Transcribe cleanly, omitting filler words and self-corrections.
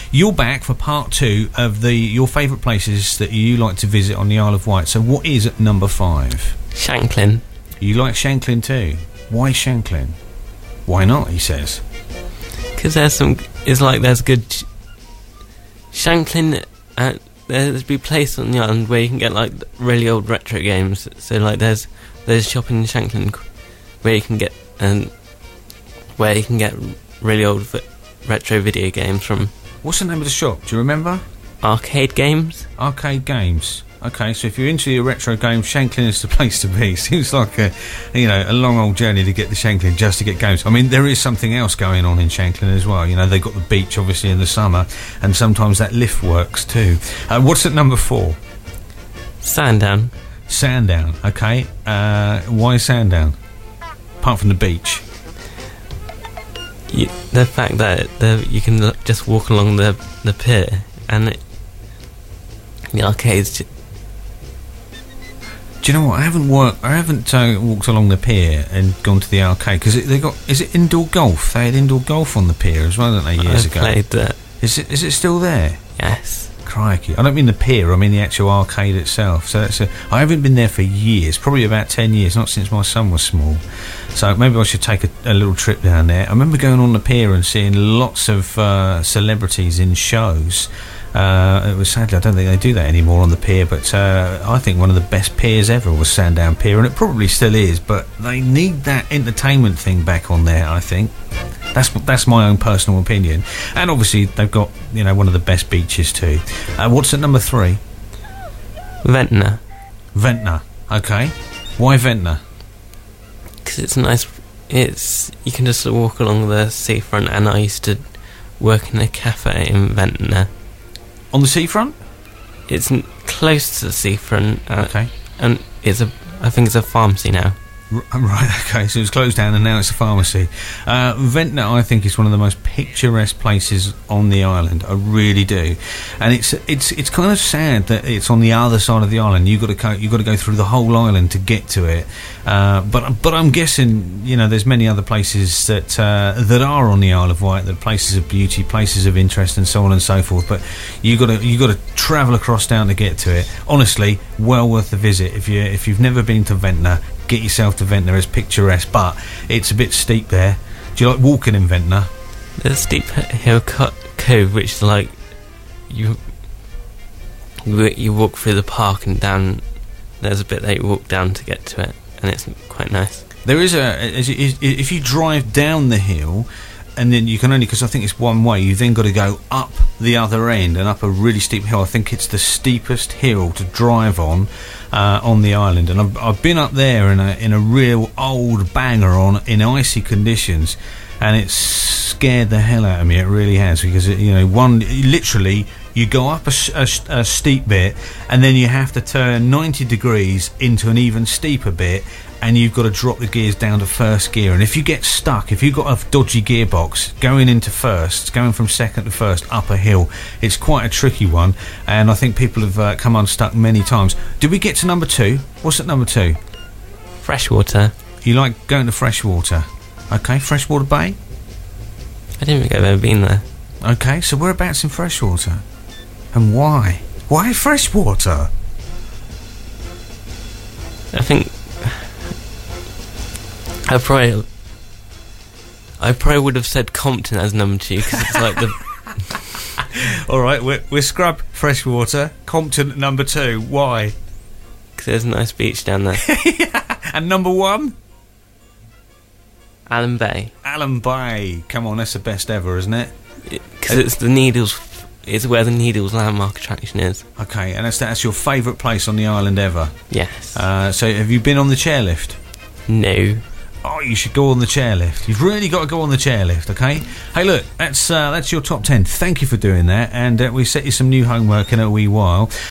you're back for part 2 of your favourite places that you like to visit on the Isle of Wight. So what is at number 5? Shanklin. You like Shanklin too? Why Shanklin? Why not, he says? Because there's good... Shanklin, there's be a place on the island where you can get, like, really old retro games. So, like, there's a shop in Shanklin where you can get really old retro video games from. What's the name of the shop? Do you remember? Arcade Games. Arcade Games. Okay, so if you're into your retro games, Shanklin is the place to be. Seems like a long old journey to get to Shanklin just to get games. I mean, there is something else going on in Shanklin as well. You know, they've got the beach obviously in the summer, and sometimes that lift works too. What's at number 4? Sandown. Sandown. Okay. Why Sandown? Apart from the beach. The fact that you can just walk along the pier and the arcades. Do you know what? I haven't walked along the pier and gone to the arcade because is it indoor golf? They had indoor golf on the pier as well, didn't they, years ago? Played that. Is it still there? Yes. Crikey. I don't mean the pier, I mean the actual arcade itself. So I haven't been there for years, probably about 10 years, not since my son was small. So maybe I should take a little trip down there. I remember going on the pier and seeing lots of celebrities in shows. It was sadly, I don't think they do that anymore on the pier, but I think one of the best piers ever was Sandown Pier, and it probably still is, but they need that entertainment thing back on there, I think. That's my own personal opinion. And obviously they've got, one of the best beaches too. What's at number 3? Ventnor. Ventnor, okay. Why Ventnor? Because it's nice. You can just walk along the seafront, and I used to work in a cafe in Ventnor. On the seafront? It's close to the seafront. Okay. And I think it's a pharmacy now. Right, okay, so it's closed down and now it's a pharmacy. Ventnor, I think, is one of the most picturesque places on the island. I really do. And it's kind of sad that it's on the other side of the island. You've got to go through the whole island to get to it. But I'm guessing, there's many other places that are on the Isle of Wight, that places of beauty, places of interest, and so on and so forth. But you got to travel across down to get to it. Honestly, well worth the visit. If you've never been to Ventnor, get yourself to Ventnor. It's picturesque, but it's a bit steep there. Do you like walking in Ventnor? There's a steep hill cove, which is like you walk through the park and down. There's a bit that you walk down to get to it, and it's quite nice. There is if you drive down the hill, and then you can only, because I think it's one way, you then got to go up the other end and up a really steep hill. I think it's the steepest hill to drive on the island, and I've been up there in a real old banger in icy conditions, and it's scared the hell out of me. It really has, because literally you go up a steep bit, and then you have to turn 90 degrees into an even steeper bit, and you've got to drop the gears down to first gear. And if you get stuck, if you've got a dodgy gearbox going into first, going from second to first up a hill, it's quite a tricky one, and I think people have come unstuck many times. Did we get to number 2? What's at number 2? Freshwater. You like going to Freshwater? Okay, Freshwater Bay? I don't think I've ever been there. Okay, so whereabouts in Freshwater? And why? Why Freshwater? I think I probably would have said Compton as number 2, because it's like the... Alright, we're scrub Freshwater, Compton at number 2. Why? Because there's a nice beach down there. And number 1? Allen Bay. Allen Bay. Come on, that's the best ever, isn't it? Because it's the Needles... It's where the Needles landmark attraction is. Okay, and that's your favourite place on the island ever? Yes. So have you been on the chairlift? No. Oh, you should go on the chairlift. You've really got to go on the chairlift, okay? Hey, look, that's your top 10. Thank you for doing that, and we set you some new homework in a wee while.